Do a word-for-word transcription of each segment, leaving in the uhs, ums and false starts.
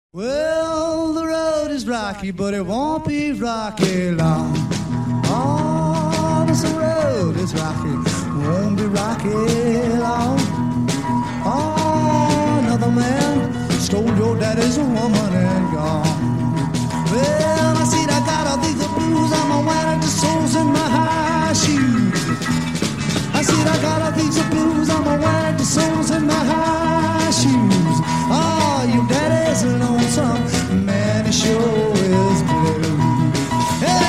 Well, the road is rocky, but it won't be rocky long. Oh, this road is rocky, won't be rocky long. Oh, another man stole your daddy's woman and gone. Well, I see I got all these blues, I'm wearing the soles in my high shoes. I see I got all these blues, I'm wearing the soles in my high shoes. Oh, your daddy's lonesome, man, he sure is blue. Hey,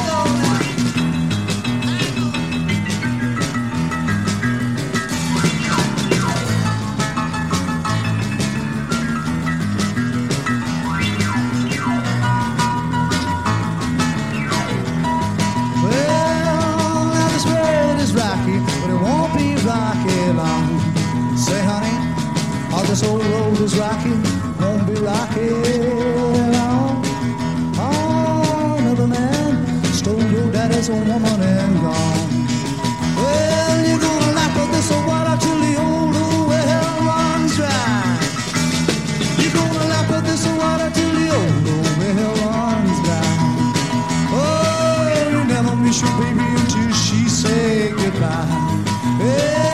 well, now this road is rocky, but it won't be rocky long. Say, honey, oh, this old road is rocky, won't be rocky long. Oh, another man stole your daddy's old woman and gone. Well, you're gonna lap of this old water till the old well runs dry. You're gonna lap of this old water till the old well runs dry. Oh, you never miss your baby until she say goodbye. Yeah.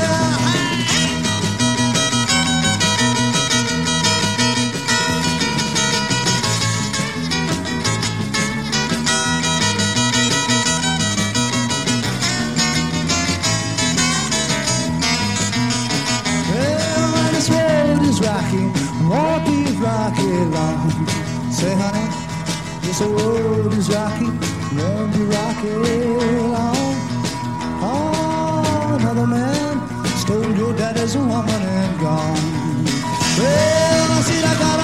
Rocky, won't be rocky long. Say, honey, this road is rocky, won't be rocky long. Oh, another man stole your daddy's woman and gone. Well, I see I got